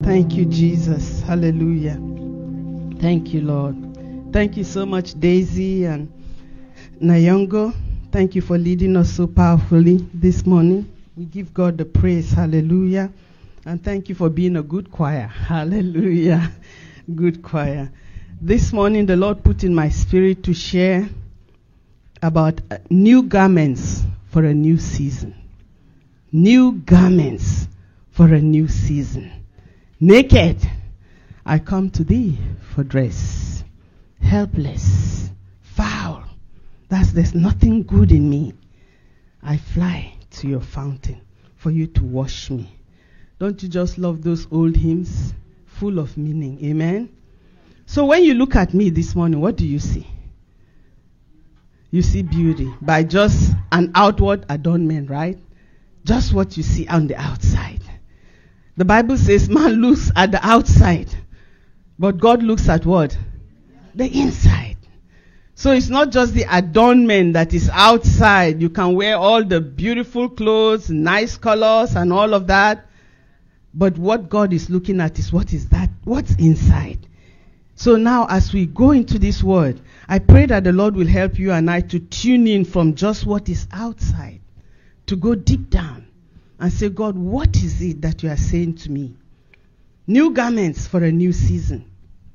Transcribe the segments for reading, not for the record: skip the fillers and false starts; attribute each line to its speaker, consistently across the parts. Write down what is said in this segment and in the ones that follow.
Speaker 1: Thank you, Jesus. Hallelujah. Thank you, Lord. Thank you so much, Daisy and Nyongo. Thank you for leading us so powerfully this morning. We give God the praise. Hallelujah. And thank you for being a good choir. Hallelujah. Good choir. This morning, the Lord put in my spirit to share about new garments for a new season. New garments for a new season. Naked, I come to thee for dress. Helpless, foul, there's nothing good in me. I fly to your fountain for you to wash me. Don't you just love those old hymns? Full of meaning. Amen? So when you look at me this morning, what do you see? You see beauty by just an outward adornment, right? Just what you see on the outside. The Bible says man looks at the outside, but God looks at what? The inside. So it's not just the adornment that is outside. You can wear all the beautiful clothes, nice colors and all of that. But what God is looking at is what is that? What's inside? So now as we go into this word, I pray that the Lord will help you and I to tune in from just what is outside, to go deep down and say, God, what is it that you are saying to me? New garments for a new season.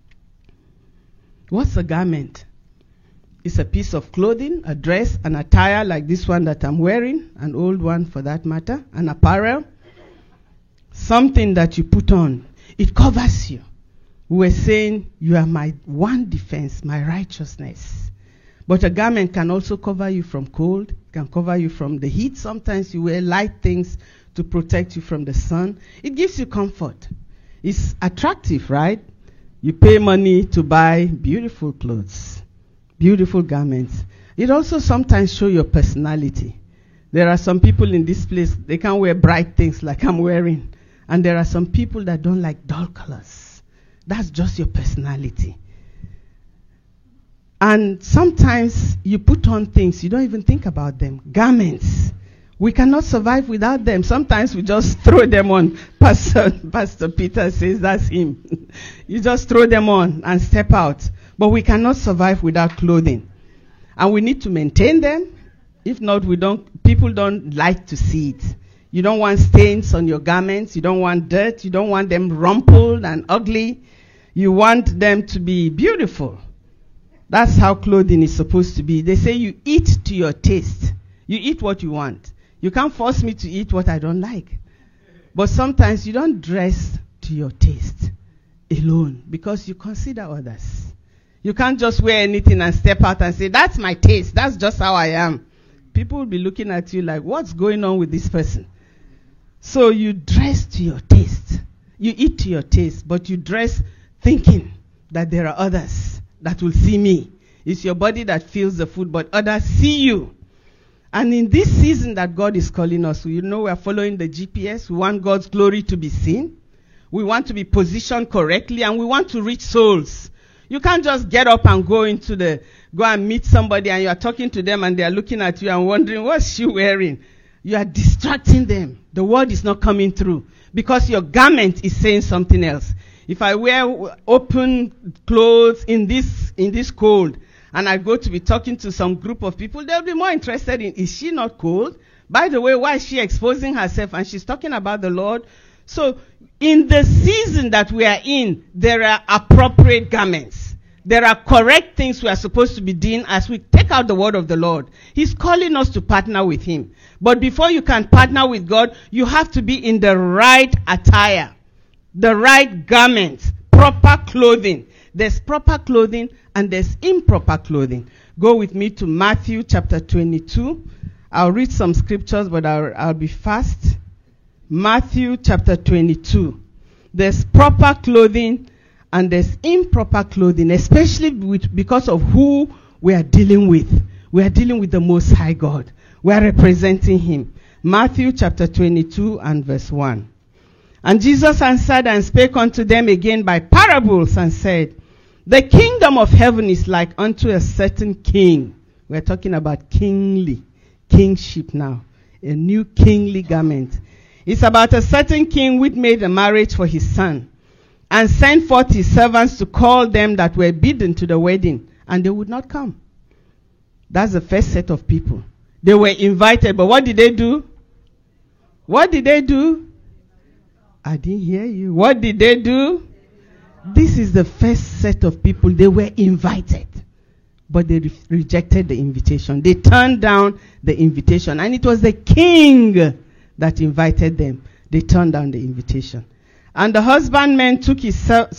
Speaker 1: What's a garment? It's a piece of clothing, a dress, an attire like this one that I'm wearing, an old one for that matter, an apparel. Something that you put on. It covers you. We were saying, you are my one defense, my righteousness. But a garment can also cover you from cold, can cover you from the heat. Sometimes you wear light things to protect you from the sun. It gives you comfort. It's attractive, right? You pay money to buy beautiful clothes, beautiful garments. It also sometimes shows your personality. There are some people in this place, they can't wear bright things like I'm wearing. And there are some people that don't like dull colors. That's just your personality. And sometimes you put on things, you don't even think about them. Garments. We cannot survive without them. Sometimes we just throw them on. Pastor Peter says that's him. You just throw them on and step out. But we cannot survive without clothing. And we need to maintain them. If not, people don't like to see it. You don't want stains on your garments. You don't want dirt. You don't want them rumpled and ugly. You want them to be beautiful. That's how clothing is supposed to be. They say you eat to your taste. You eat what you want. You can't force me to eat what I don't like. But sometimes you don't dress to your taste alone because you consider others. You can't just wear anything and step out and say, that's my taste. That's just how I am. People will be looking at you like, what's going on with this person? So you dress to your taste. You eat to your taste, but you dress thinking that there are others that will see me. It's your body that feels the food, but others see you. And in this season that God is calling us, we are following the GPS. We want God's glory to be seen. We want to be positioned correctly, and we want to reach souls. You can't just get up and go and meet somebody and you are talking to them and they are looking at you and wondering, what's she wearing? You are distracting them. The word is not coming through because your garment is saying something else. If I wear open clothes in this cold and I go to be talking to some group of people, they'll be more interested in, is she not cold? By the way, why is she exposing herself? And she's talking about the Lord. So in the season that we are in, there are appropriate garments. There are correct things we are supposed to be doing as we take out the word of the Lord. He's calling us to partner with him. But before you can partner with God, you have to be in the right attire, the right garments, proper clothing. There's proper clothing and there's improper clothing. Go with me to Matthew chapter 22. I'll read some scriptures, but I'll be fast. Matthew chapter 22. There's proper clothing and there's improper clothing, especially because of who we are dealing with. We are dealing with the Most High God. We are representing him. Matthew chapter 22 and verse 1. And Jesus answered and spake unto them again by parables and said, the kingdom of heaven is like unto a certain king. We're talking about kingship now. A new kingly garment. It's about a certain king which made a marriage for his son. and sent forth his servants to call them that were bidden to the wedding, and they would not come. That's the first set of people. They were invited, but what did they do? What did they do? I didn't hear you. What did they do? This is the first set of people. They were invited, but they rejected the invitation. They turned down the invitation, and it was the king that invited them. They turned down the invitation. And the husbandman took his,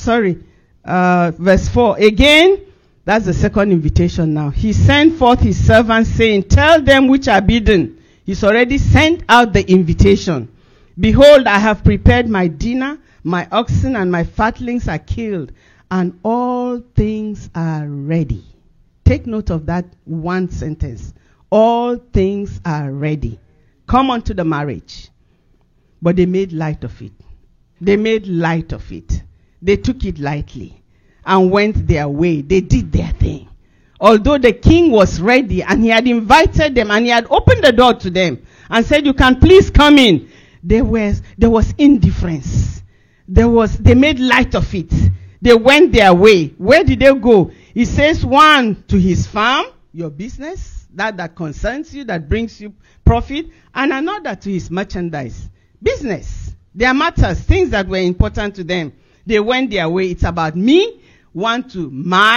Speaker 1: verse 4. Again, that's the second invitation now. He sent forth his servants, saying, tell them which are bidden. He's already sent out the invitation. Behold, I have prepared my dinner. My oxen and my fatlings are killed, and all things are ready. Take note of that one sentence. All things are ready. Come unto the marriage. But they made light of it. They made light of it. They took it lightly and went their way. They did their thing. Although the king was ready and he had invited them and he had opened the door to them and said, you can please come in. There was indifference. They made light of it. They went their way. Where did they go? He says, one to his farm, your business, that concerns you, that brings you profit, and another to his merchandise. Business. Their matters, things that were important to them. They went their way. It's about me. One to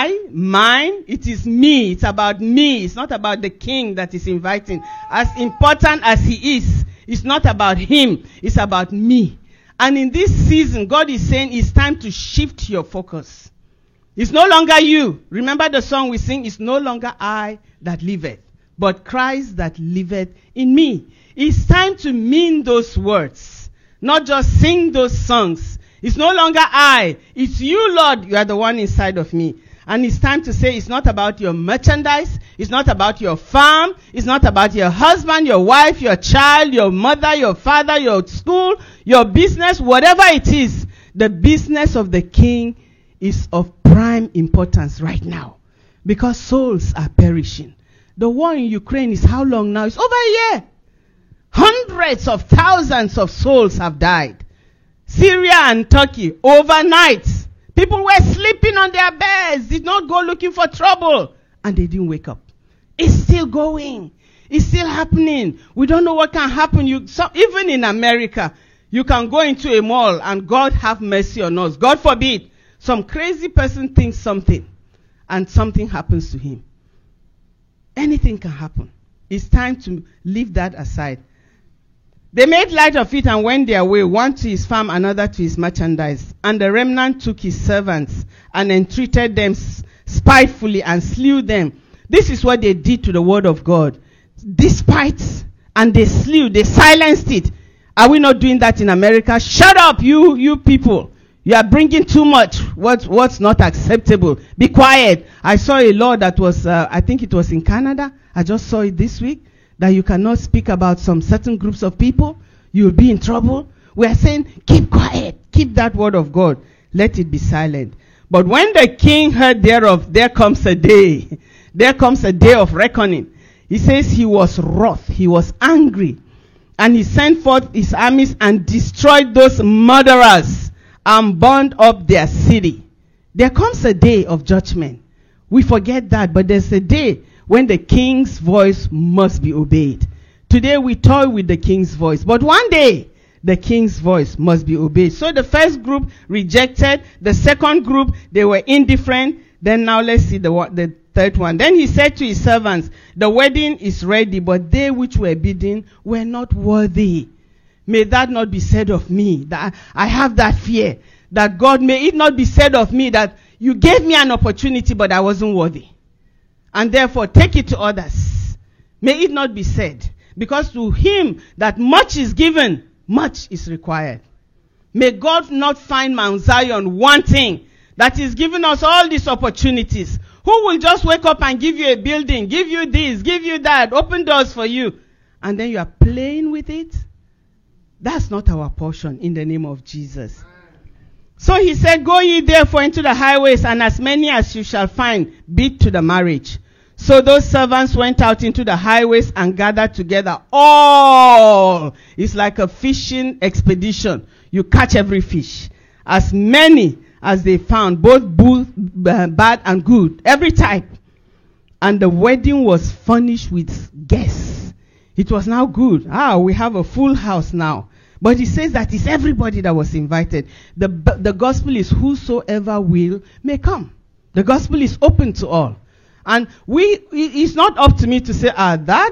Speaker 1: mine. It is me. It's about me. It's not about the king that is inviting. As important as he is, it's not about him. It's about me. And in this season, God is saying it's time to shift your focus. It's no longer you. Remember the song we sing, it's no longer I that liveth, but Christ that liveth in me. It's time to mean those words, not just sing those songs. It's no longer I. It's you, Lord. You are the one inside of me. And it's time to say it's not about your merchandise. It's not about your farm. It's not about your husband, your wife, your child, your mother, your father, your school, your business, whatever it is. The business of the king is of prime importance right now because souls are perishing. The war in Ukraine is how long now? It's over a year. Hundreds of thousands of souls have died. Syria and Turkey, overnight. People were sleeping on their beds, did not go looking for trouble, and they didn't wake up. It's still going. It's still happening. We don't know what can happen. Even in America, you can go into a mall and God have mercy on us. God forbid, some crazy person thinks something and something happens to him. Anything can happen. It's time to leave that aside. They made light of it and went their way, one to his farm, another to his merchandise. And the remnant took his servants and entreated them spitefully and slew them. This is what they did to the word of God. Despite, and they slew, they silenced it. Are we not doing that in America? Shut up, you people. You are bringing too much. What's not acceptable? Be quiet. I saw a law that was, I think it was in Canada. I just saw it this week. That you cannot speak about some certain groups of people. You'll be in trouble. We are saying, keep quiet. Keep that word of God. Let it be silent. But when the king heard thereof, there comes a day. There comes a day of reckoning. He says he was wroth. He was angry. And he sent forth his armies and destroyed those murderers and burned up their city. There comes a day of judgment. We forget that, but there's a day when the king's voice must be obeyed. Today we toy with the king's voice, but one day the king's voice must be obeyed. So the first group rejected, the second group, they were indifferent. Then now let's see the third one. Then he said to his servants, the wedding is ready, but they which were bidden were not worthy. May that not be said of me. That I have that fear that God, may it not be said of me that you gave me an opportunity, but I wasn't worthy. And therefore, take it to others. May it not be said. Because to him that much is given, much is required. May God not find Mount Zion wanting that is giving us all these opportunities. Who will just wake up and give you a building, give you this, give you that, open doors for you, and then you are playing with it? That's not our portion in the name of Jesus. So he said, go ye therefore into the highways, and as many as you shall find, bid to the marriage. So those servants went out into the highways and gathered together all. It's like a fishing expedition. You catch every fish. As many as they found, both bad and good, every type. And the wedding was furnished with guests. It was now good. We have a full house now. But he says that it's everybody that was invited. The gospel is whosoever will may come. The gospel is open to all. And it's not up to me to say, that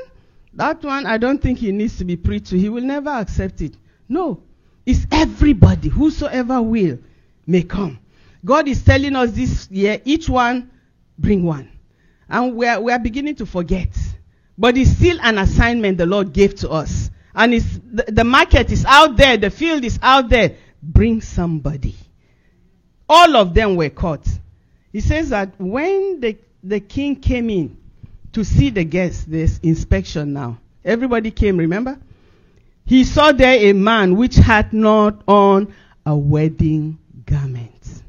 Speaker 1: one, I don't think he needs to be preached to. He will never accept it. No. It's everybody, whosoever will may come. God is telling us this year, each one bring one. And we are beginning to forget. But it's still an assignment the Lord gave to us. And the market is out there, the field is out there. Bring somebody. All of them were caught. He says that when the king came in to see the guests, there's inspection now. Everybody came, remember? He saw there a man which had not on a wedding garment.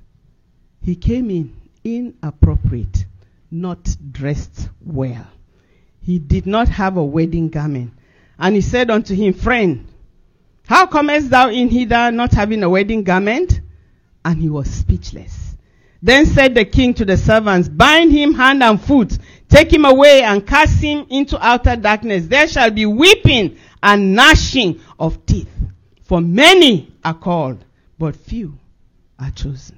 Speaker 1: He came in inappropriate, not dressed well. He did not have a wedding garment. And he said unto him, Friend, how comest thou in hither not having a wedding garment? And he was speechless. Then said the king to the servants, Bind him hand and foot, take him away and cast him into outer darkness. There shall be weeping and gnashing of teeth. For many are called, but few are chosen.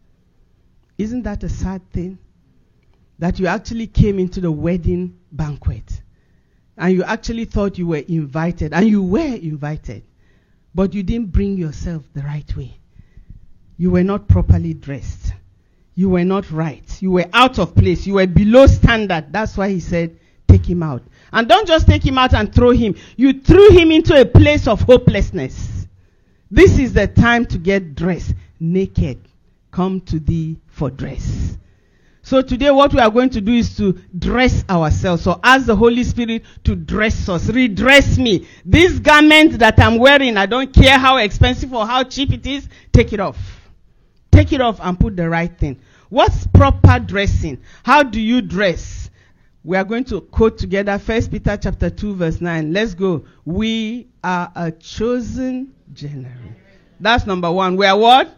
Speaker 1: Isn't that a sad thing? That you actually came into the wedding banquet and you actually thought you were invited, and you were invited, but you didn't bring yourself the right way. You were not properly dressed. You were not right. You were out of place. You were below standard. That's why he said, take him out. And don't just take him out and throw him. You threw him into a place of hopelessness. This is the time to get dressed. Naked, come to thee for dress. So today what we are going to do is to dress ourselves. So ask the Holy Spirit to dress us. Redress me. This garment that I'm wearing, I don't care how expensive or how cheap it is, take it off. Take it off and put the right thing. What's proper dressing? How do you dress? We are going to quote together 1 Peter chapter 2 verse 9. Let's go. We are a chosen generation. That's number one. We are what?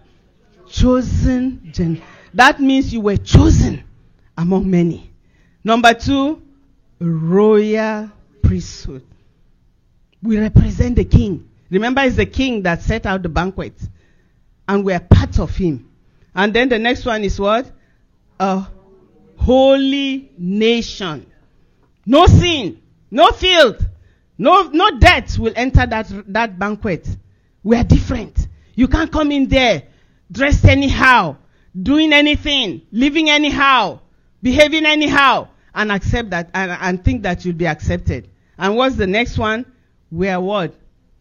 Speaker 1: Chosen generation. That means you were chosen among many. Number two, royal priesthood. We represent the king. Remember, it's the king that set out the banquet. And we are part of him. And then the next one is what? A holy nation. No sin, no filth, no death will enter that banquet. We are different. You can't come in there dressed anyhow, doing anything, living anyhow, behaving anyhow, and accept that and think that you'll be accepted. And what's the next one? We are what?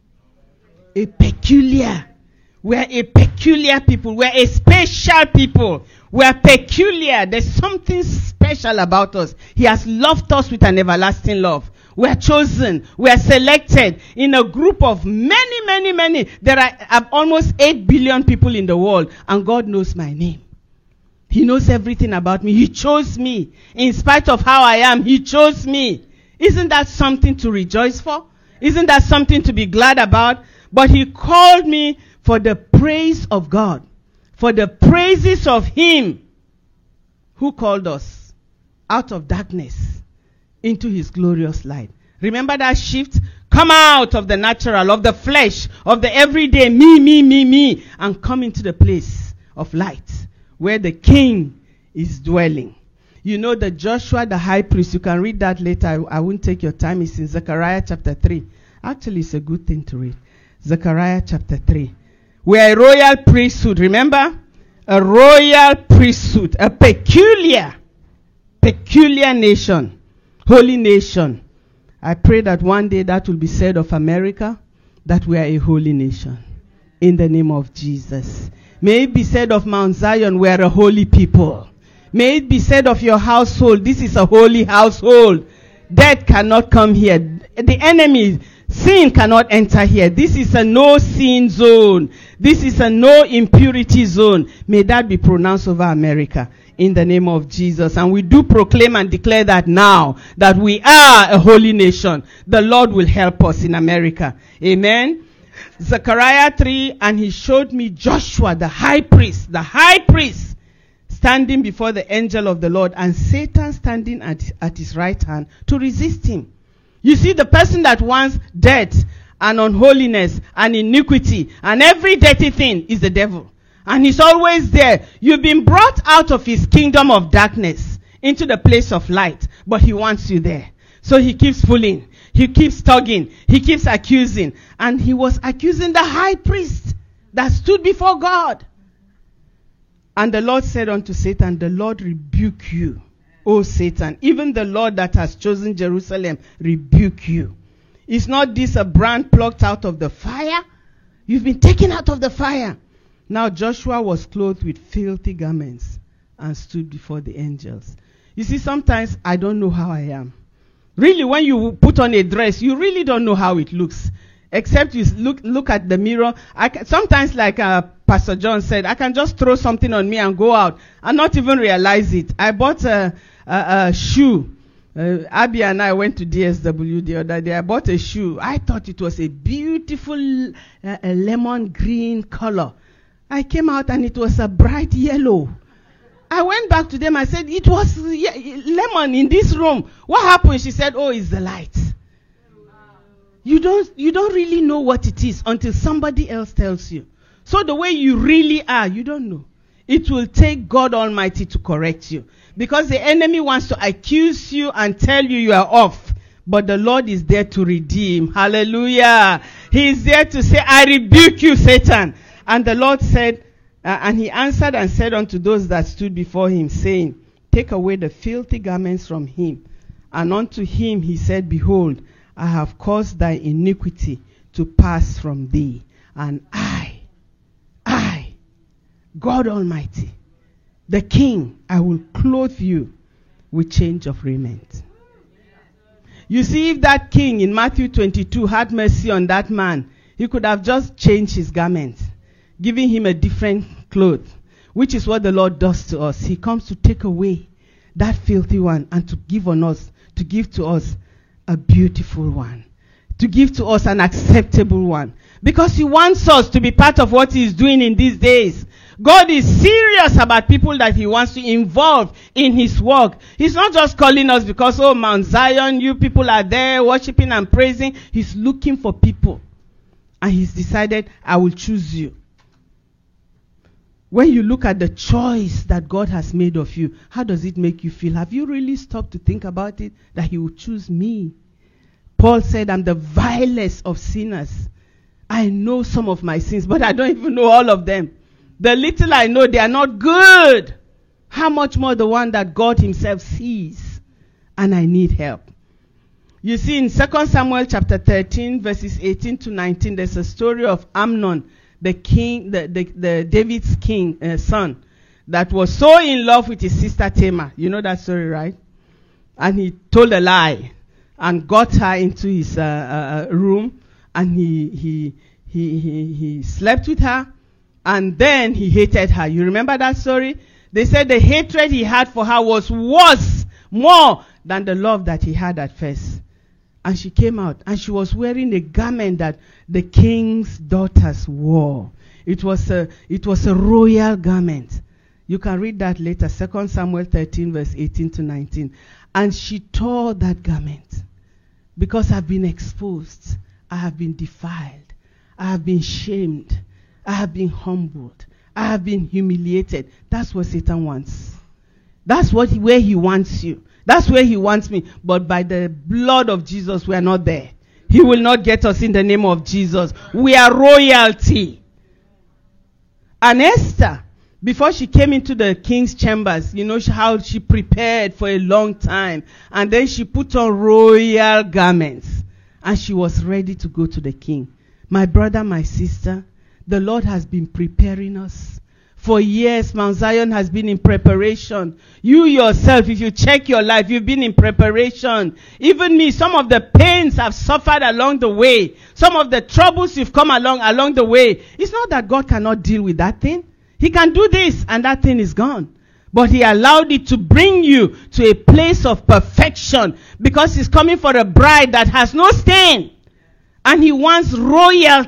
Speaker 1: A peculiar. We are a peculiar people. We are a special people. We are peculiar. There's something special about us. He has loved us with an everlasting love. We are chosen. We are selected in a group of many, many, many. There are almost 8 billion people in the world, and God knows my name. He knows everything about me. He chose me. In spite of how I am, He chose me. Isn't that something to rejoice for? Isn't that something to be glad about? But He called me for the praise of God, for the praises of Him who called us out of darkness into His glorious light. Remember that shift? Come out of the natural, of the flesh, of the everyday me, and come into the place of light where the King is dwelling. You know that Joshua the high priest, you can read that later. I won't take your time. It's in Zechariah chapter 3. Actually, it's a good thing to read. Zechariah chapter 3. We are a royal priesthood, remember? A royal priesthood, a peculiar nation, holy nation. I pray that one day that will be said of America, that we are a holy nation. In the name of Jesus. May it be said of Mount Zion, we are a holy people. May it be said of your household, this is a holy household. Death cannot come here. The enemy, sin cannot enter here. This is a no sin zone. This is a no impurity zone. May that be pronounced over America in the name of Jesus. And we do proclaim and declare that now, that we are a holy nation. The Lord will help us in America. Amen. Zechariah 3, and he showed me Joshua, the high priest, standing before the angel of the Lord, and Satan standing at his right hand to resist him. You see, the person that wants death and unholiness and iniquity and every dirty thing is the devil. And he's always there. You've been brought out of his kingdom of darkness into the place of light, but he wants you there. So he keeps pulling. He keeps tugging. He keeps accusing. And he was accusing the high priest that stood before God. And the Lord said unto Satan, the Lord rebuke you, O Satan. Even the Lord that has chosen Jerusalem rebuke you. Is not this a brand plucked out of the fire? You've been taken out of the fire. Now Joshua was clothed with filthy garments and stood before the angels. You see, sometimes I don't know how I am. Really, when you put on a dress, you really don't know how it looks. Except you look at the mirror. Sometimes, like Pastor John said, I can just throw something on me and go out and not even realize it. I bought a shoe. Abby and I went to DSW the other day. I bought a shoe. I thought it was a beautiful lemon green color. I came out and it was a bright yellow. I went back to them. I said, it was lemon in this room. What happened? She said, oh, it's the light. You don't really know what it is until somebody else tells you. So the way you really are, you don't know. It will take God Almighty to correct you. Because the enemy wants to accuse you and tell you are off. But the Lord is there to redeem. Hallelujah. He is there to say, I rebuke you, Satan. And the Lord said, and he answered and said unto those that stood before him, saying, take away the filthy garments from him. And unto him he said, behold, I have caused thy iniquity to pass from thee. And I, God Almighty, the King, I will clothe you with change of raiment. You see, if that king in Matthew 22 had mercy on that man, he could have just changed his garment, giving him a different cloth, which is what the Lord does to us. He comes to take away that filthy one and to give to us a beautiful one, to give to us an acceptable one, because he wants us to be part of what he is doing in these days. God is serious about people that he wants to involve in his work. He's not just calling us because, oh, Mount Zion, you people are there worshiping and praising. He's looking for people. And he's decided, I will choose you. When you look at the choice that God has made of you, how does it make you feel? Have you really stopped to think about it? That he would choose me. Paul said, I'm the vilest of sinners. I know some of my sins, but I don't even know all of them. The little I know, they are not good. How much more the one that God himself sees. And I need help. You see, in 2 Samuel chapter 13, verses 18 to 19, there's a story of Amnon, the king, the David's king, son, that was so in love with his sister Tamar. You know that story, right? And he told a lie and got her into his room, and he slept with her. And then he hated her. You remember that story? They said the hatred he had for her was worse, more than the love that he had at first. And she came out, and she was wearing a garment that the king's daughters wore. It was a royal garment. You can read that later, 2 Samuel 13, verse 18 to 19. And she tore that garment because I've been exposed. I have been defiled. I have been shamed. I have been humbled. I have been humiliated. That's what Satan wants. That's where he wants you. That's where he wants me. But by the blood of Jesus, we are not there. He will not get us in the name of Jesus. We are royalty. And Esther, before she came into the king's chambers, you know how she prepared for a long time. And then she put on royal garments. And she was ready to go to the king. My brother, my sister, the Lord has been preparing us. For years, Mount Zion has been in preparation. You yourself, if you check your life, you've been in preparation. Even me, some of the pains I've suffered along the way, some of the troubles you've come along the way. It's not that God cannot deal with that thing. He can do this and that thing is gone. But he allowed it to bring you to a place of perfection because he's coming for a bride that has no stain. And he wants royalty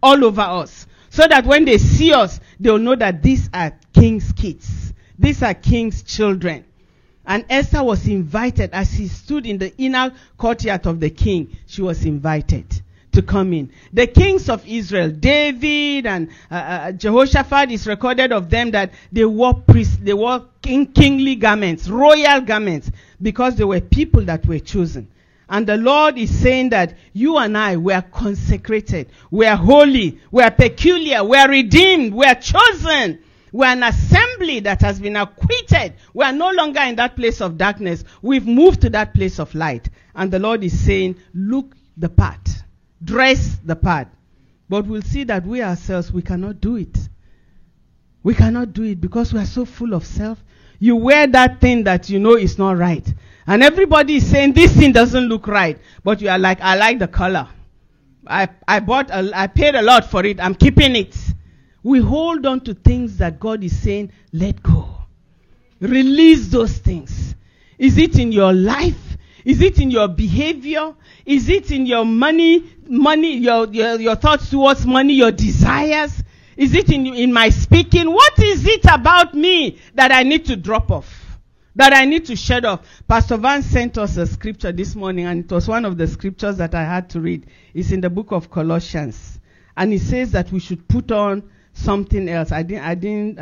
Speaker 1: all over us. So that when they see us, they'll know that these are king's kids. These are king's children. And Esther was invited as she stood in the inner courtyard of the king. She was invited to come in. The kings of Israel, David and Jehoshaphat, is recorded of them that they wore kingly garments, royal garments, because they were people that were chosen. And the Lord is saying that you and I were consecrated, we are holy, we are peculiar, we are redeemed, we are chosen. We are an assembly that has been acquitted. We are no longer in that place of darkness. We've moved to that place of light. And the Lord is saying, look the part. Dress the part. But we'll see that we ourselves, we cannot do it. We cannot do it because we are so full of self. You wear that thing that you know is not right. And everybody is saying, this thing doesn't look right. But you are like, I like the color. I paid a lot for it. I'm keeping it. We hold on to things that God is saying, let go. Release those things. Is it in your life? Is it in your behavior? Is it in your money, your thoughts towards money, your desires? Is it in my speaking? What is it about me that I need to drop off? That I need to shed off? Pastor Van sent us a scripture this morning, and it was one of the scriptures that I had to read. It's in the book of Colossians. And it says that we should put on something else. I didn't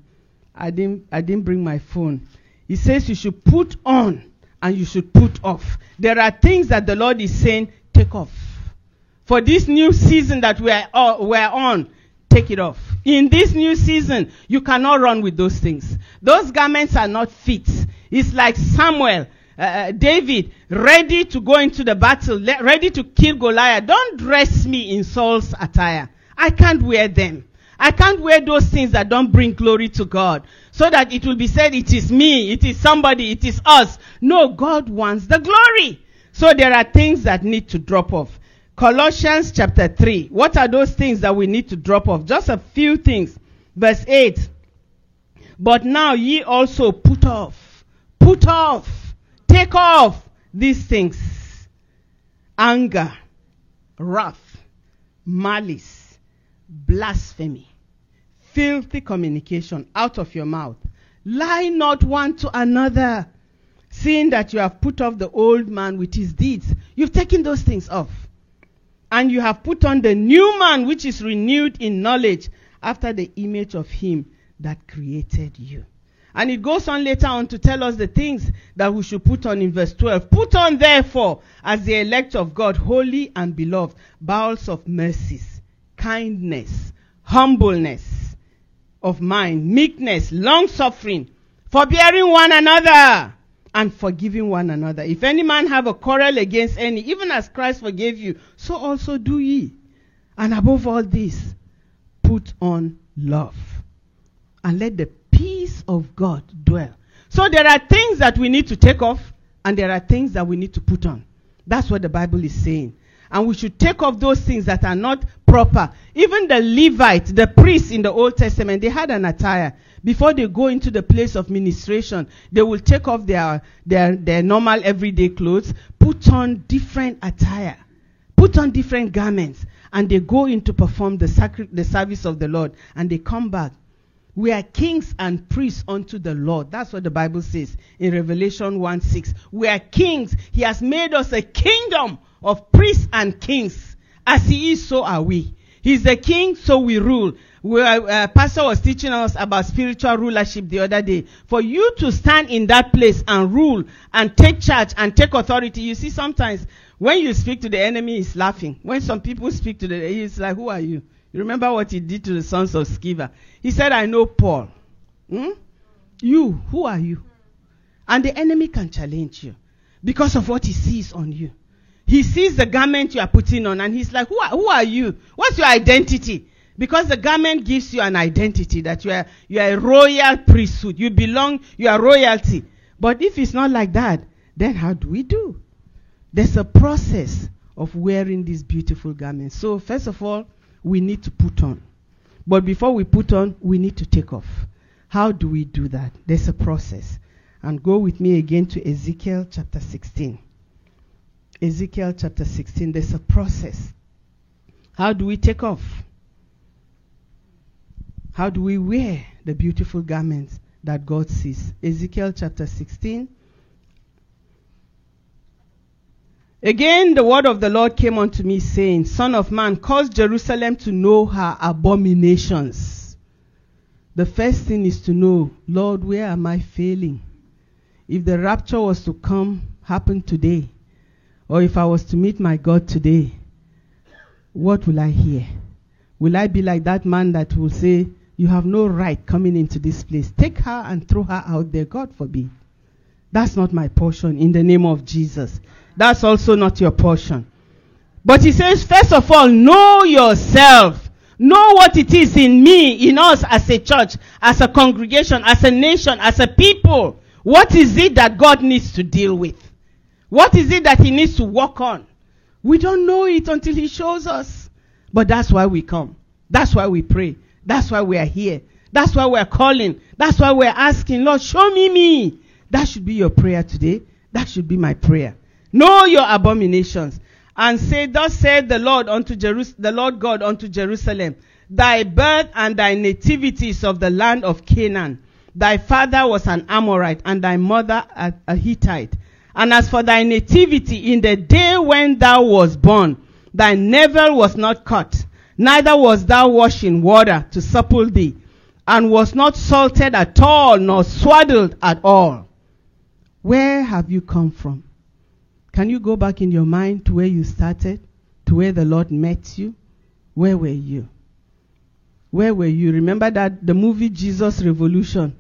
Speaker 1: bring my phone. It says you should put on and you should put off. There are things that the Lord is saying, take off. For this new season that we're on, take it off. In this new season, you cannot run with those things. Those garments are not fit. It's like Samuel, David, ready to go into the battle, ready to kill Goliath. Don't dress me in Saul's attire. I can't wear them. I can't wear those things that don't bring glory to God. So that it will be said, it is me, it is somebody, it is us. No, God wants the glory. So there are things that need to drop off. Colossians chapter 3. What are those things that we need to drop off? Just a few things. Verse 8. But now ye also put off, take off these things. Anger, wrath, malice, blasphemy, filthy communication out of your mouth. Lie not one to another, seeing that you have put off the old man with his deeds. You've taken those things off. And you have put on the new man, which is renewed in knowledge after the image of him that created you. And it goes on later on to tell us the things that we should put on in verse 12. Put on therefore, as the elect of God, holy and beloved, bowels of mercies, kindness, humbleness of mind, meekness, long-suffering, forbearing one another, and forgiving one another. If any man have a quarrel against any, even as Christ forgave you, so also do ye. And above all this, put on love. And let the peace of God dwell. So there are things that we need to take off, and there are things that we need to put on. That's what the Bible is saying. And we should take off those things that are not proper. Even the Levites, the priests in the Old Testament, they had an attire. Before they go into the place of ministration, they will take off their normal everyday clothes, put on different attire, put on different garments, and they go in to perform the service of the Lord, and they come back. We are kings and priests unto the Lord. That's what the Bible says in Revelation 1:6. We are kings. He has made us a kingdom of priests and kings. As he is, so are we. He's the king, so we rule. Pastor was teaching us about spiritual rulership the other day. For you to stand in that place and rule and take charge and take authority, you see sometimes when you speak to the enemy, he's laughing. When some people speak to he's like, who are you? You remember what he did to the sons of Sceva? He said, I know Paul. You, who are you? And the enemy can challenge you because of what he sees on you. He sees the garment you are putting on and he's like, who are you? What's your identity? Because the garment gives you an identity that you are a royal priesthood. You belong, you are royalty. But if it's not like that, then how do we do? There's a process of wearing these beautiful garments. So first of all, we need to put on. But before we put on, we need to take off. How do we do that? There's a process. And go with me again to Ezekiel chapter 16. Ezekiel chapter 16, there's a process. How do we take off? How do we wear the beautiful garments that God sees? Ezekiel chapter 16. Again, the word of the Lord came unto me, saying, Son of man, cause Jerusalem to know her abominations. The first thing is to know, Lord, where am I failing? If the rapture was to happen today, or if I was to meet my God today, what will I hear? Will I be like that man that will say, you have no right coming into this place. Take her and throw her out there. God forbid. That's not my portion in the name of Jesus. That's also not your portion. But he says, first of all, know yourself. Know what it is in me, in us as a church, as a congregation, as a nation, as a people. What is it that God needs to deal with? What is it that he needs to work on? We don't know it until he shows us. But that's why we come. That's why we pray. That's why we are here. That's why we're calling. That's why we're asking, Lord, show me. That should be your prayer today. That should be my prayer. Know your abominations. And say, thus said the Lord God unto Jerusalem, thy birth and thy nativities of the land of Canaan. Thy father was an Amorite, and thy mother a Hittite. And as for thy nativity, in the day when thou was born, thy navel was not cut, neither was thou washed in water to supple thee, and was not salted at all, nor swaddled at all. Where have you come from? Can you go back in your mind to where you started, to where the Lord met you? Where were you? Where were you? Remember that the movie Jesus Revolution?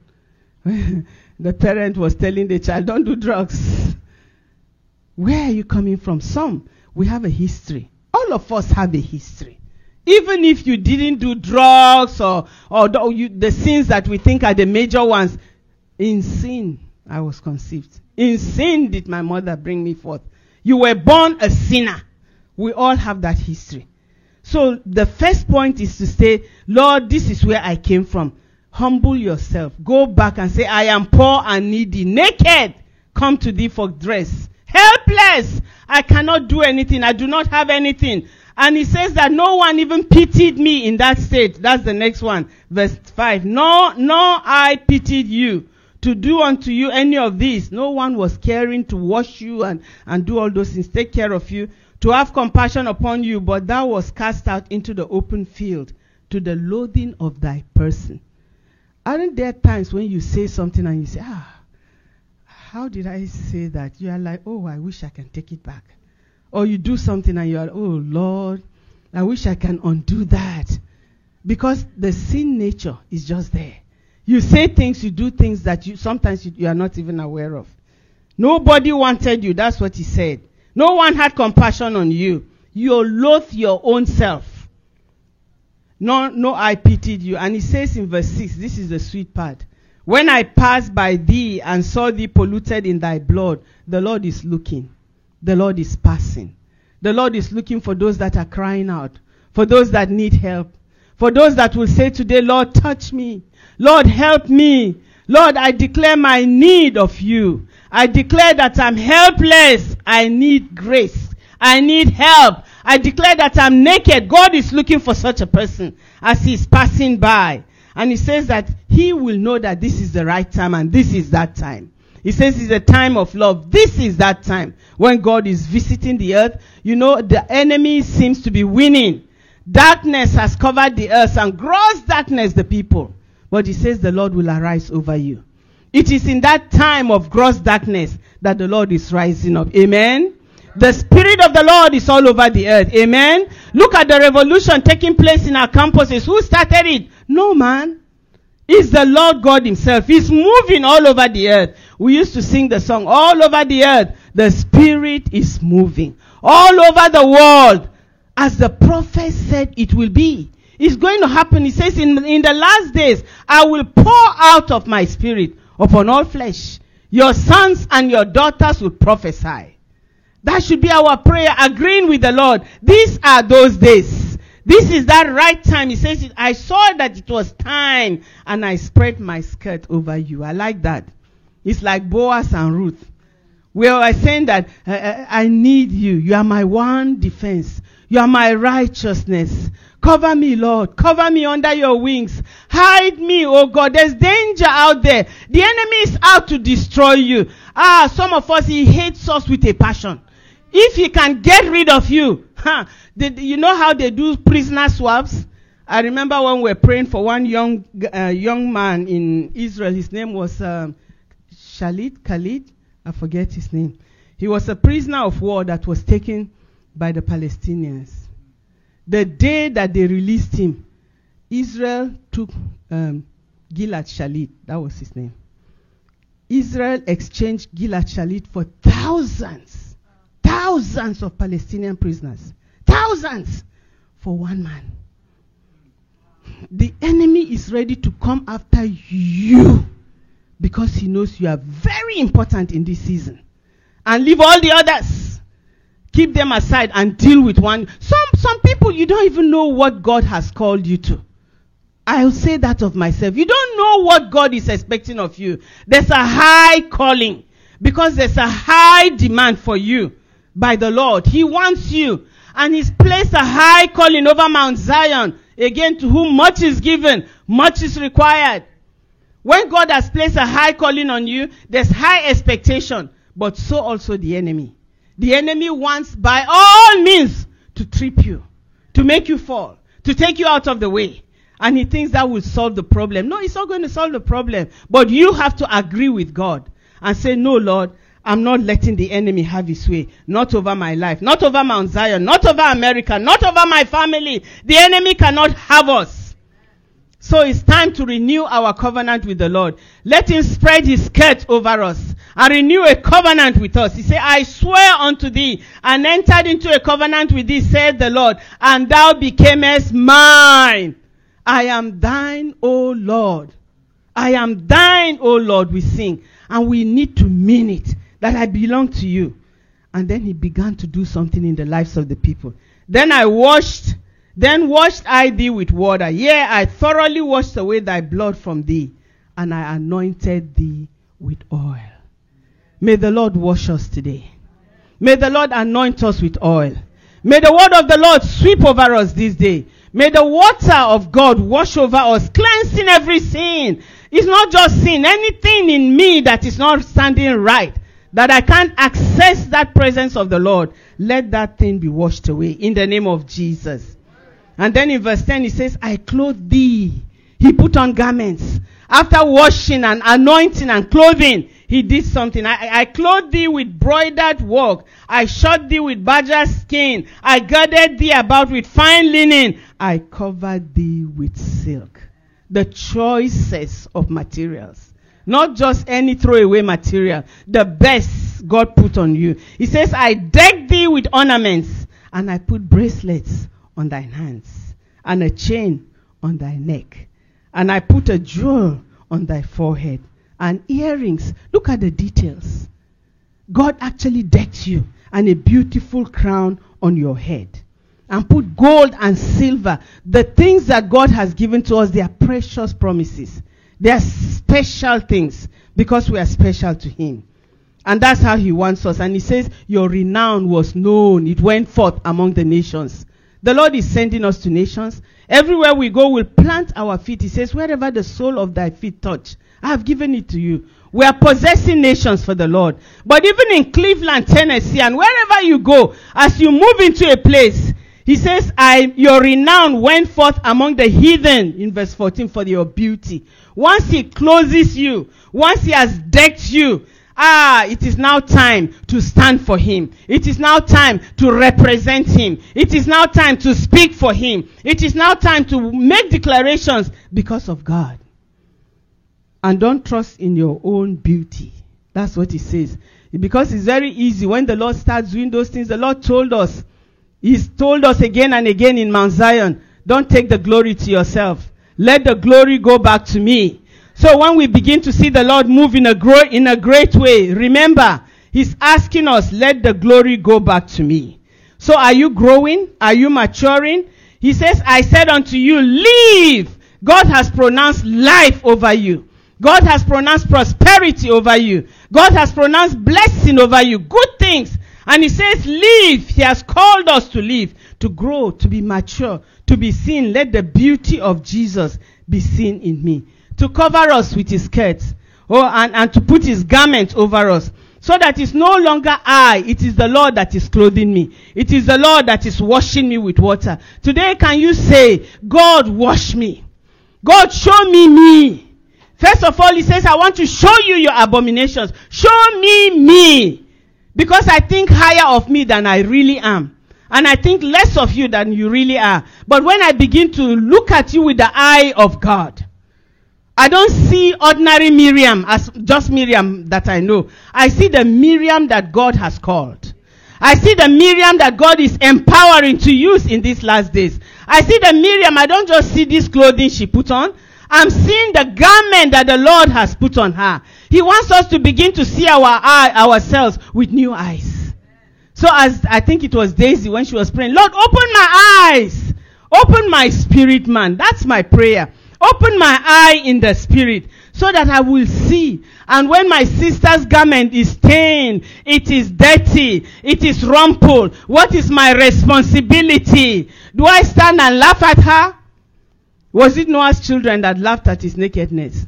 Speaker 1: The parent was telling the child, don't do drugs. Where are you coming from? We have a history. All of us have a history. Even if you didn't do drugs or the sins that we think are the major ones, in sin I was conceived. In sin did my mother bring me forth. You were born a sinner. We all have that history. So the first point is to say, Lord, this is where I came from. Humble yourself. Go back and say, I am poor and needy, naked. Come to thee for dress. Helpless. I cannot do anything. I do not have anything. And he says that no one even pitied me in that state. That's the next one. Verse 5. Nor I pitied you to do unto you any of these. No one was caring to wash you and do all those things, take care of you, to have compassion upon you, but thou was cast out into the open field to the loathing of thy person. Aren't there times when you say something and you say, how did I say that? You are like, oh, I wish I can take it back. Or you do something and you are, oh Lord, I wish I can undo that. Because the sin nature is just there. You say things, you do things that sometimes you are not even aware of. Nobody wanted you. That's what he said. No one had compassion on you. You loathe your own self. No, I pitied you. And he says in verse 6, this is the sweet part. When I passed by thee and saw thee polluted in thy blood, the Lord is looking. The Lord is passing. The Lord is looking for those that are crying out. For those that need help. For those that will say today, Lord, touch me. Lord, help me. Lord, I declare my need of you. I declare that I'm helpless. I need grace. I need help. I declare that I'm naked. God is looking for such a person as he's passing by. And he says that he will know that this is the right time and this is that time. He says it's a time of love. This is that time when God is visiting the earth. You know, the enemy seems to be winning. Darkness has covered the earth and gross darkness the people. But he says the Lord will arise over you. It is in that time of gross darkness that the Lord is rising up. Amen. The Spirit of the Lord is all over the earth. Amen. Look at the revolution taking place in our campuses. Who started it? No man. It's the Lord God himself. He's moving all over the earth. We used to sing the song, all over the earth, the Spirit is moving. All over the world, as the prophet said it will be. It's going to happen. He says in the last days, I will pour out of my Spirit upon all flesh. Your sons and your daughters will prophesy. That should be our prayer, agreeing with the Lord. These are those days. This is that right time. He says, I saw that it was time and I spread my skirt over you. I like that. It's like Boaz and Ruth. We are saying that I need you. You are my one defense. You are my righteousness. Cover me, Lord. Cover me under your wings. Hide me, oh God. There's danger out there. The enemy is out to destroy you. Some of us, he hates us with a passion. If he can get rid of you, you know how they do prisoner swaps? I remember when we were praying for one young man in Israel. His name was Khalid. I forget his name. He was a prisoner of war that was taken by the Palestinians. The day that they released him, Israel took Gilad Shalit. That was his name. Israel exchanged Gilad Shalit for thousands of Palestinian prisoners. Thousands for one man. The enemy is ready to come after you because he knows you are very important in this season. And leave all the others. Keep them aside and deal with one. Some people, you don't even know what God has called you to. I'll say that of myself. You don't know what God is expecting of you. There's a high calling because there's a high demand for you by the Lord. He wants you. And he's placed a high calling over Mount Zion. Again, to whom much is given, much is required. When God has placed a high calling on you, there's high expectation. But so also the enemy. The enemy wants by all means to trip you, to make you fall, to take you out of the way. And he thinks that will solve the problem. No, it's not going to solve the problem. But you have to agree with God and say, no, Lord, I'm not letting the enemy have his way. Not over my life, not over Mount Zion, not over America, not over my family. The enemy cannot have us. So it's time to renew our covenant with the Lord. Let him spread his skirt over us and renew a covenant with us. He said, I swear unto thee and entered into a covenant with thee, said the Lord, and thou becamest mine. I am thine, O Lord. I am thine, O Lord, we sing. And we need to mean it, that I belong to you. And then he began to do something in the lives of the people. Then washed I thee with water. Yea, I thoroughly washed away thy blood from thee, and I anointed thee with oil. May the Lord wash us today. May the Lord anoint us with oil. May the word of the Lord sweep over us this day. May the water of God wash over us, cleansing every sin. It's not just sin. Anything in me that is not standing right, that I can't access that presence of the Lord, let that thing be washed away in the name of Jesus. And then in verse 10 he says, I clothe thee. He put on garments. After washing and anointing and clothing, he did something. I clothed thee with broidered work. I shod thee with badger skin. I girded thee about with fine linen. I covered thee with silk. The choicest of materials. Not just any throwaway material. The best God put on you. He says, I decked thee with ornaments. And I put bracelets on thine hands. And a chain on thy neck. And I put a jewel on thy forehead. And earrings. Look at the details. God actually decked you. And a beautiful crown on your head. And put gold and silver. The things that God has given to us, they are precious promises. They are special things. Because we are special to him. And that's how he wants us. And he says, your renown was known. It went forth among the nations. The Lord is sending us to nations. Everywhere we go, we'll plant our feet. He says, wherever the sole of thy feet touch, I have given it to you. We are possessing nations for the Lord. But even in Cleveland, Tennessee, and wherever you go, as you move into a place, he says, your renown went forth among the heathen, in verse 14, for your beauty. Once he closes you, once he has decked you, it is now time to stand for him. It is now time to represent him. It is now time to speak for him. It is now time to make declarations because of God. And don't trust in your own beauty. That's what he says. Because it's very easy when the Lord starts doing those things. The Lord told us. He's told us again and again in Mount Zion, don't take the glory to yourself. Let the glory go back to me. So when we begin to see the Lord move in a great way, remember, he's asking us, let the glory go back to me. So are you growing? Are you maturing? He says, I said unto you, live. God has pronounced life over you. God has pronounced prosperity over you. God has pronounced blessing over you. Good things. And he says, live. He has called us to live, to grow, to be mature, to be seen. Let the beauty of Jesus be seen in me. To cover us with his skirts. And to put his garment over us. So that it's no longer I, it is the Lord that is clothing me. It is the Lord that is washing me with water. Today, can you say, God, wash me. God, show me me. First of all, he says, I want to show you your abominations. Show me. Because I think higher of me than I really am. And I think less of you than you really are. But when I begin to look at you with the eye of God, I don't see ordinary Miriam as just Miriam that I know. I see the Miriam that God has called. I see the Miriam that God is empowering to use in these last days. I see the Miriam, I don't just see this clothing she put on. I'm seeing the garment that the Lord has put on her. He wants us to begin to see ourselves with new eyes. So as I think it was Daisy when she was praying, Lord, open my eyes. Open my spirit, man. That's my prayer. Open my eye in the spirit so that I will see. And when my sister's garment is stained, it is dirty, it is rumpled, what is my responsibility? Do I stand and laugh at her? Was it Noah's children that laughed at his nakedness?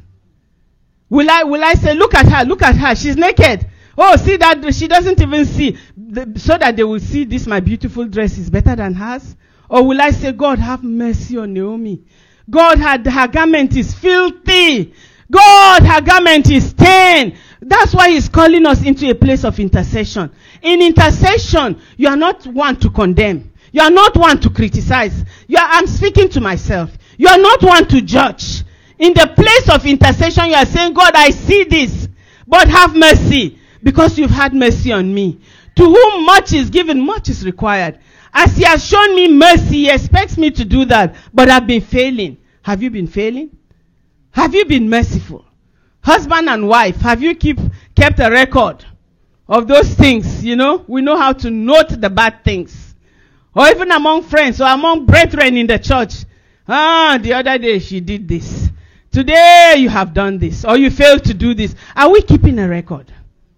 Speaker 1: Will I say, look at her, she's naked. Oh, see that, she doesn't even see. So that they will see this, my beautiful dress is better than hers? Or will I say, God, have mercy on Naomi. God, her garment is filthy. God, her garment is stained. That's why he's calling us into a place of intercession. In intercession, you are not one to condemn. You are not one to criticize. I'm speaking to myself. You are not one to judge. In the place of intercession, you are saying, God, I see this, but have mercy, because you've had mercy on me. To whom much is given, much is required. As he has shown me mercy, he expects me to do that. But I've been failing. Have you been failing? Have you been merciful? Husband and wife, have you kept a record of those things? You know, we know how to note the bad things. Or even among friends or among brethren in the church. The other day she did this. Today you have done this. Or you failed to do this. Are we keeping a record?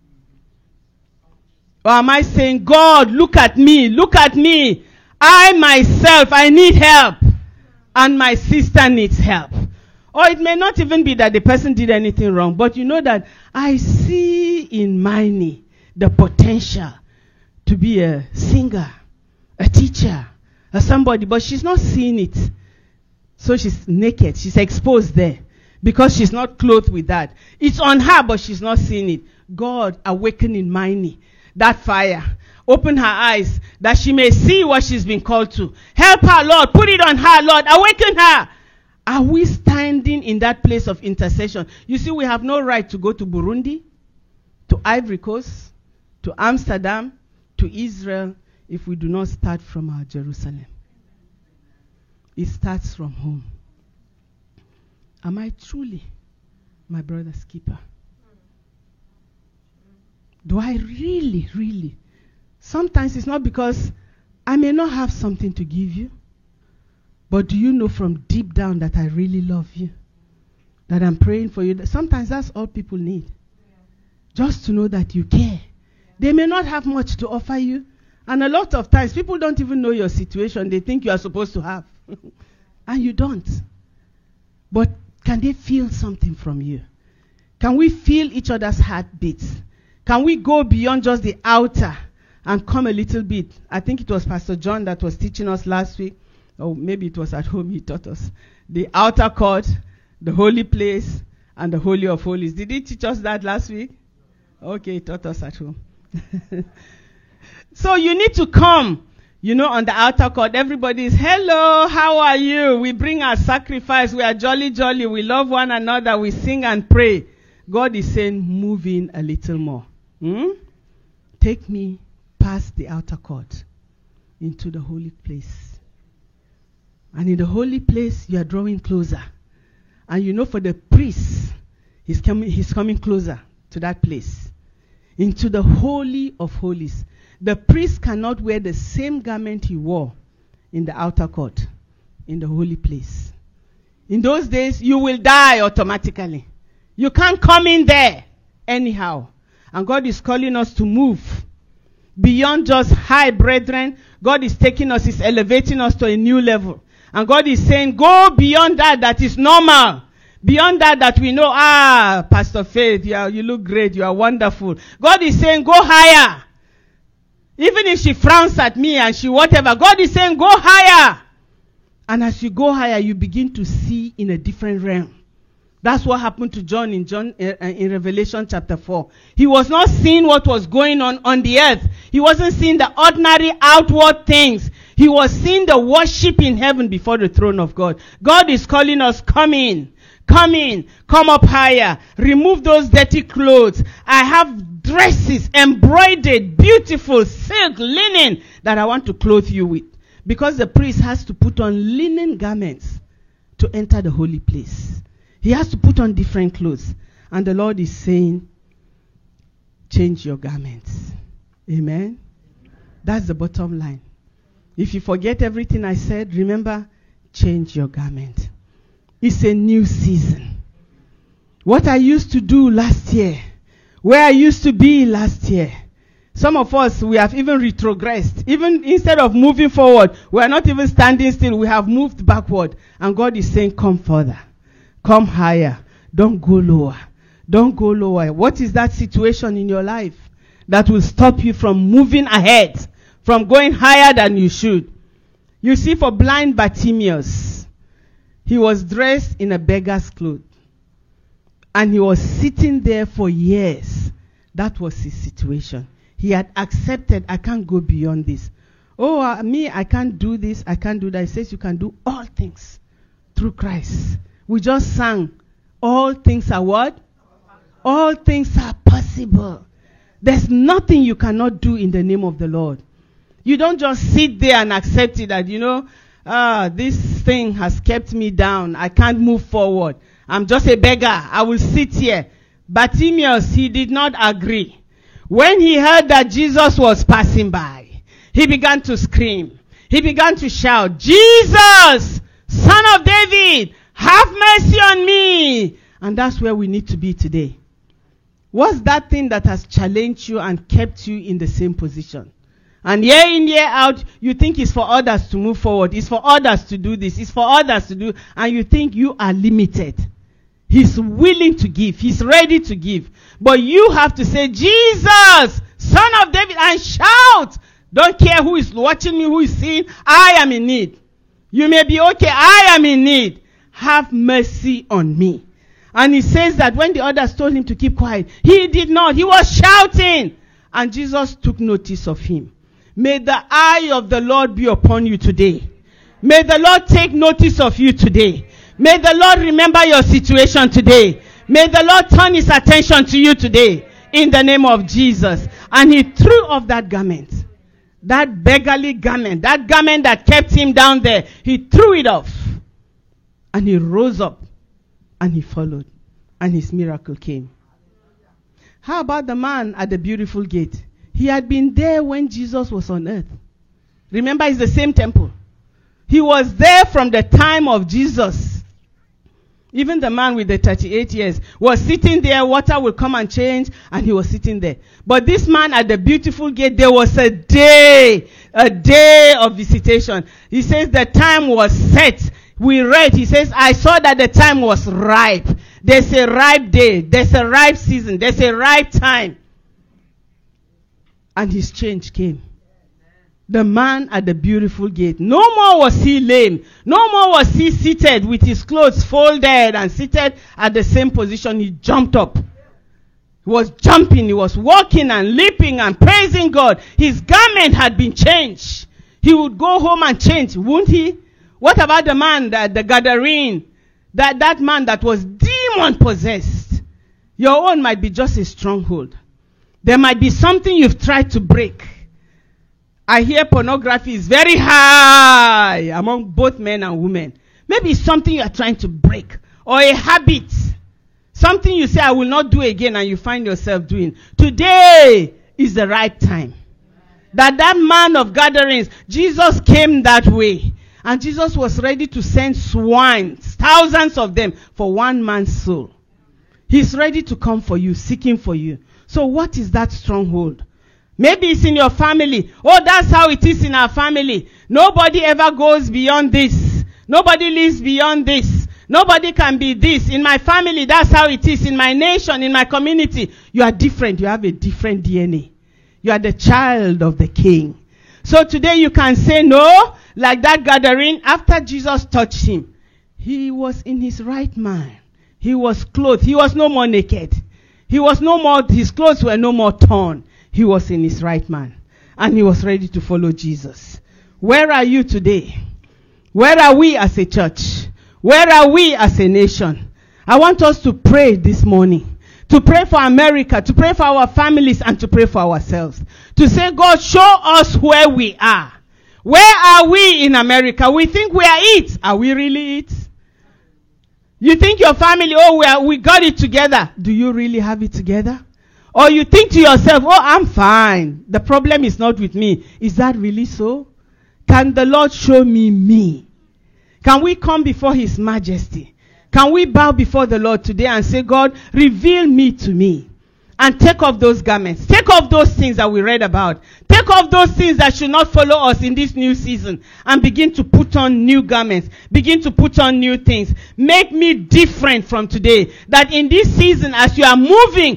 Speaker 1: Or am I saying, God, look at me. Look at me. I myself, I need help. And my sister needs help. Or it may not even be that the person did anything wrong. But you know that I see in Miney the potential to be a singer, a teacher, or somebody. But she's not seeing it. So she's naked. She's exposed there. Because she's not clothed with that. It's on her, but she's not seeing it. God, awaken in Miney that fire. Open her eyes that she may see what she's been called to. Help her, Lord. Put it on her, Lord. Awaken her. Are we standing in that place of intercession? You see, we have no right to go to Burundi, to Ivory Coast, to Amsterdam, to Israel, if we do not start from our Jerusalem. It starts from home. Am I truly my brother's keeper? Do I really? Sometimes it's not because I may not have something to give you, but do you know from deep down that I really love you? That I'm praying for you? Sometimes that's all people need. Just to know that you care. They may not have much to offer you. And a lot of times people don't even know your situation. They think you are supposed to have. And you don't. But can they feel something from you? Can we feel each other's heartbeats? Can we go beyond just the outer and come a little bit? I think it was Pastor John that was teaching us last week. Or maybe it was at home he taught us. The outer court, the holy place, and the Holy of Holies. Did he teach us that last week? Okay, he taught us at home. So you need to come, on the outer court. Everybody is, hello, how are you? We bring our sacrifice. We are jolly. We love one another. We sing and pray. God is saying, move in a little more. Take me past the outer court into the holy place. And in the holy place, you are drawing closer. And for the priest, he's coming closer to that place. Into the Holy of Holies. The priest cannot wear the same garment he wore in the outer court, in the holy place. In those days, you will die automatically You can't come in there anyhow. And God is calling us to move beyond just hi, brethren. God is taking us, He's elevating us to a new level. And God is saying, go beyond that is normal. Beyond that we know, Pastor Faith, you look great, you are wonderful. God is saying, go higher. Even if she frowns at me and she whatever, God is saying, go higher. And as you go higher, you begin to see in a different realm. That's what happened to John in Revelation chapter 4. He was not seeing what was going on the earth. He wasn't seeing the ordinary outward things. He was seeing the worship in heaven before the throne of God. God is calling us, come in, come up higher, remove those dirty clothes. I have dresses, embroidered, beautiful, silk, linen that I want to clothe you with. Because the priest has to put on linen garments to enter the holy place. He has to put on different clothes. And the Lord is saying, change your garments. Amen? That's the bottom line. If you forget everything I said, remember, change your garment. It's a new season. What I used to do last year, where I used to be last year, some of us, we have even retrogressed. Even instead of moving forward, we are not even standing still. We have moved backward. And God is saying, come further. Come higher. Don't go lower. Don't go lower. What is that situation in your life that will stop you from moving ahead, from going higher than you should? You see, for blind Bartimaeus, he was dressed in a beggar's clothes. And he was sitting there for years. That was his situation. He had accepted, I can't go beyond this. I can't do this, I can't do that. He says you can do all things through Christ. We just sang, all things are what? All things are possible. There's nothing you cannot do in the name of the Lord. You don't just sit there and accept it that, this thing has kept me down. I can't move forward. I'm just a beggar. I will sit here. Bartimaeus, he did not agree. When he heard that Jesus was passing by, he began to scream. He began to shout, Jesus, Son of David, have mercy on me. And that's where we need to be today. What's that thing that has challenged you and kept you in the same position? And year in, year out, you think it's for others to move forward. It's for others to do this. It's for others to do. And you think you are limited. He's willing to give. He's ready to give. But you have to say, Jesus, Son of David, and shout. Don't care who is watching me, who is seeing. I am in need. You may be okay. I am in need. Have mercy on me. And he says that when the others told him to keep quiet, he did not. He was shouting. And Jesus took notice of him. May the eye of the Lord be upon you today. May the Lord take notice of you today. May the Lord remember your situation today. May the Lord turn his attention to you today. In the name of Jesus. And he threw off that garment. That beggarly garment. That garment that kept him down there. He threw it off. And he rose up. And he followed. And his miracle came. How about the man at the beautiful gate? He had been there when Jesus was on earth. Remember, it's the same temple. He was there from the time of Jesus. Even the man with the 38 years was sitting there. Water will come and change. And he was sitting there. But this man at the beautiful gate, there was a day of visitation. He says the time was set. We read, he says, I saw that the time was ripe. There's a ripe day. There's a ripe season. There's a ripe time. And his change came. The man at the beautiful gate. No more was he lame. No more was he seated with his clothes folded and seated at the same position. He jumped up. He was jumping. He was walking and leaping and praising God. His garment had been changed. He would go home and change, wouldn't he? What about the man, the Gadarene? That man that was demon possessed. Your own might be just a stronghold. There might be something you've tried to break. I hear pornography is very high among both men and women. Maybe it's something you are trying to break. Or a habit. Something you say, I will not do again, and you find yourself doing. Today is the right time. That man of gatherings, Jesus came that way. And Jesus was ready to send swine, thousands of them, for one man's soul. He's ready to come for you, seeking for you. So what is that stronghold? Maybe it's in your family. Oh, that's how it is in our family. Nobody ever goes beyond this. Nobody lives beyond this. Nobody can be this. In my family, that's how it is. In my nation, in my community, you are different. You have a different DNA. You are the child of the King. So today you can say no, like that gathering. After Jesus touched him, he was in his right mind. He was clothed. He was no more naked. He was no more, his clothes were no more torn. He was in his right mind. And he was ready to follow Jesus. Where are you today? Where are we as a church? Where are we as a nation? I want us to pray this morning. To pray for America, to pray for our families, and to pray for ourselves. To say, God, show us where we are. Where are we in America? We think we are it. Are we really it? You think your family, we got it together. Do you really have it together? Or you think to yourself, I'm fine. The problem is not with me. Is that really so? Can the Lord show me? Can we come before His majesty? Can we bow before the Lord today and say, God, reveal me to me? And take off those garments. Take off those things that we read about. Take off those things that should not follow us in this new season. And begin to put on new garments. Begin to put on new things. Make me different from today. That in this season, as you are moving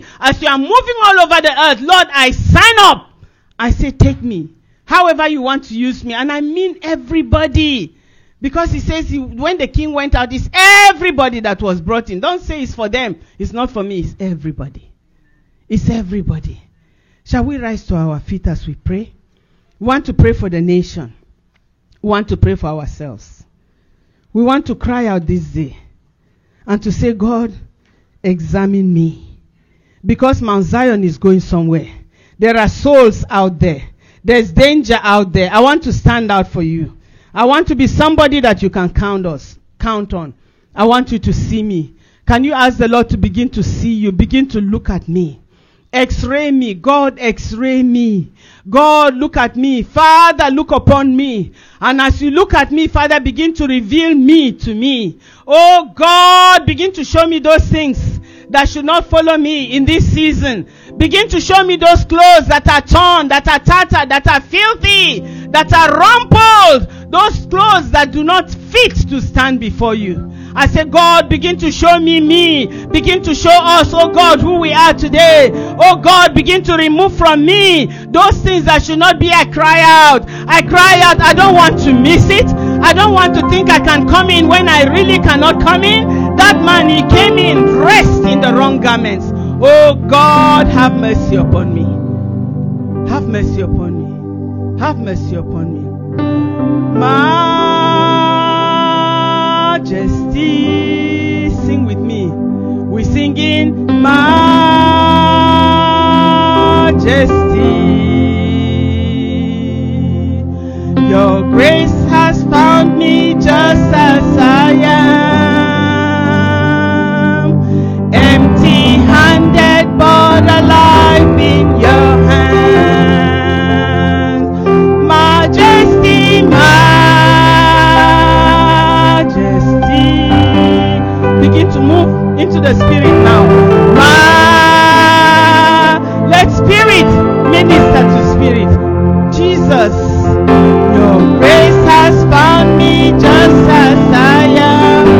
Speaker 1: all over the earth, Lord, I sign up. I say, take me. However you want to use me. And I mean everybody. Because he says when the king went out, it's everybody that was brought in. Don't say it's for them. It's not for me. It's everybody. It's everybody. Shall we rise to our feet as we pray? We want to pray for the nation. We want to pray for ourselves. We want to cry out this day and to say, God, examine me. Because Mount Zion is going somewhere. There are souls out there. There's danger out there. I want to stand out for you. I want to be somebody that you can count on. I want you to see me. Can you ask the Lord to begin to see you? Begin to look at me. X-ray me. God, X-ray me. God, look at me. Father, look upon me. And as you look at me, Father, begin to reveal me to me. Oh God, begin to show me those things that should not follow me in this season. Begin to show me those clothes that are torn, that are tattered, that are filthy, that are rumpled. Those clothes that do not fit to stand before you. I say, God, begin to show me. Begin to show us, oh God, who we are today. Oh God, begin to remove from me those things that should not be. I cry out. I don't want to miss it. I don't want to think I can come in when I really cannot come in. That man, he came in dressed in the wrong garments. Oh God, have mercy upon me. Have mercy upon me. Have mercy upon me. Majesty, sing with me. We're singing Majesty. Your grace has found me just as I am, empty-handed but alive in your hands. Majesty, Majesty. Begin to move into the Spirit now. Let Spirit minister to Spirit. Jesus, your grace has found me just as I am.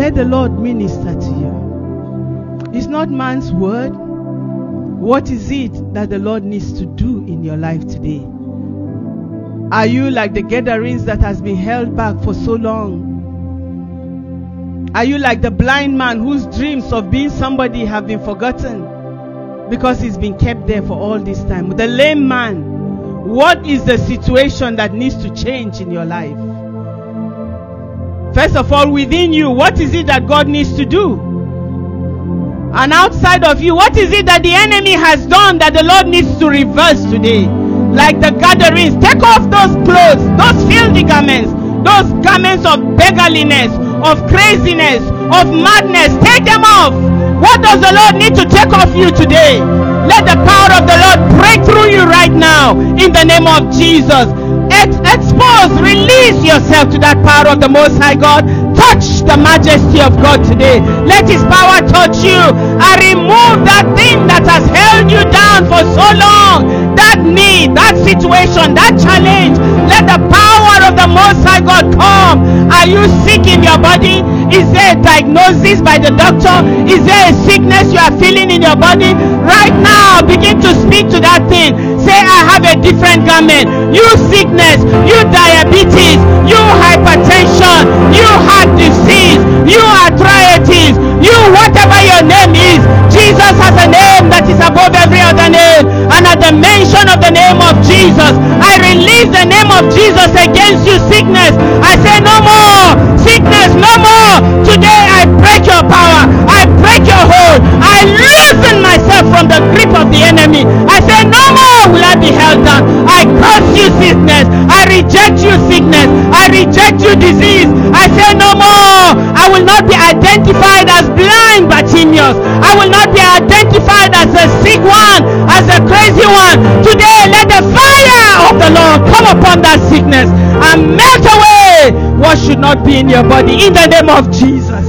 Speaker 1: let the Lord minister to you. It's not man's word. What is it that the Lord needs to do in your life today? Are you like the Gadarenes that has been held back for so long? Are you like the blind man whose dreams of being somebody have been forgotten because he's been kept there for all this time? The lame man, what is the situation that needs to change in your life? First of all, within you, what is it that God needs to do? And outside of you, what is it that the enemy has done that the Lord needs to reverse today? Like the Gadarenes, take off those clothes, those filthy garments, those garments of beggarliness, of craziness, of madness. Take them off. What does the Lord need to take off you today? Let the power of the Lord break through you right now in the name of Jesus. Expose, release yourself to that power of the Most High God. Touch the majesty of God today. Let His power touch you and remove that thing that has held you down for so long. That need, that situation, that challenge. Let the power of the Most High God come. Are you sick in your body? Is there a diagnosis by the doctor? Is there a sickness you are feeling in your body? Right now, begin to speak to that thing. Say, I have a different garment. You sickness, you diabetes, you hypertension, you heart disease, you arthritis, you whatever your name is. Jesus has a name that is above every other name. And at the mention of the name of Jesus, I release the name of Jesus against you, sickness. I say no more. Sickness, no more. Today I break your power. I break your hold. I loosen myself from the grip of the enemy. I say no more will I be held down. I curse you, sickness. I reject you, sickness. I reject you, disease. I say no more. I will not be identified as blind Bartimaeus. I will not be identified as a sick one, as a crazy one. Today let the fire of the Lord come upon that sickness and melt away what should not be in your body in the name of Jesus.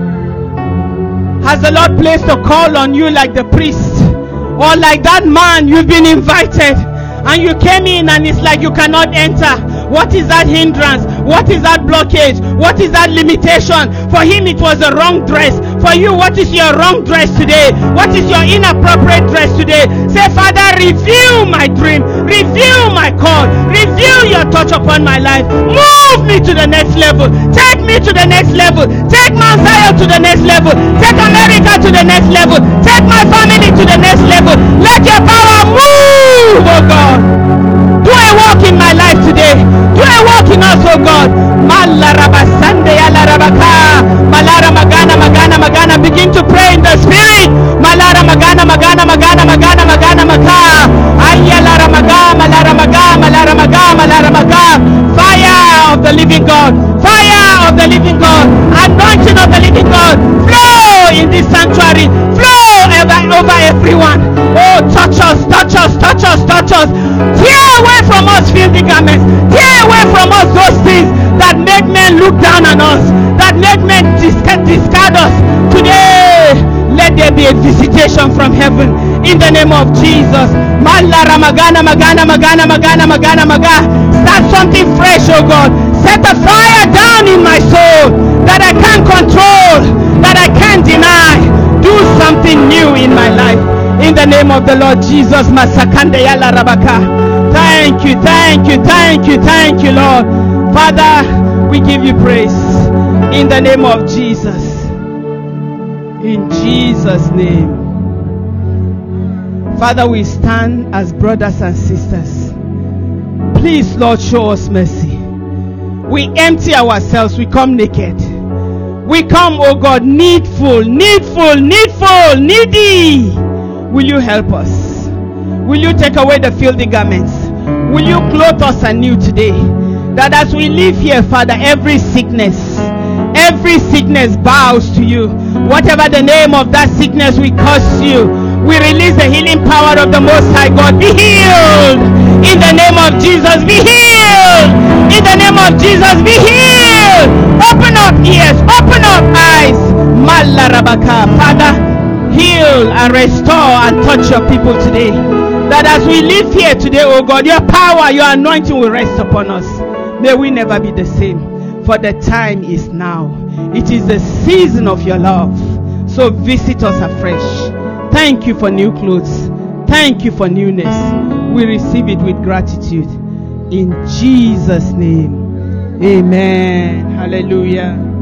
Speaker 1: Has the Lord placed a call on you like the priest, or like that man? You've been invited and you came in and it's like you cannot enter. What is that hindrance? What is that blockage? What is that limitation? For him it was a wrong dress. For you, what is your wrong dress today? What is your inappropriate dress today? Say, Father, reveal my dream, reveal my call, reveal your touch upon my life. Move me to the next level. Take me to the next level. Take Mount Zion to the next level. Take America to the next level. Take my family to the next level. Let your power move, oh God. Do a work in my life today. Do a work in us, oh God. Begin to pray in the spirit. Fire of the living God. Fire of the living God. Anointing of the living God. Flow in this sanctuary. Flow over everyone. Oh, touch us, touch us, touch us, touch us. Tear away from us filthy garments. Tear away from us those things that make men look down on us, that make men discard us. Today, let there be a visitation from heaven in the name of Jesus. Start something fresh, oh God. Set a fire down in my soul that I can't control, that I can't deny. Do something new in my life. In the name of the Lord Jesus. Thank you, thank you, thank you, thank you, Lord. Father, we give you praise. In the name of Jesus. In Jesus' name. Father, we stand as brothers and sisters. Please, Lord, show us mercy. We empty ourselves. We come naked. We come, oh God, needful, needy. Will you help us? Will you take away the filthy garments? Will you clothe us anew today? That as we live here, Father, every sickness bows to you. Whatever the name of that sickness, we curse you. We release the healing power of the Most High God. Be healed in the name of Jesus. Be healed in the name of Jesus. Be healed. Open up ears, open up eyes. Father, heal and restore and touch your people today. That as we live here today, oh God, your power, your anointing will rest upon us. May we never be the same. for the time is now. It is the season of your love. So visit us afresh. Thank you for new clothes. Thank you for newness. We receive it with gratitude. In Jesus' name. Amen. Hallelujah.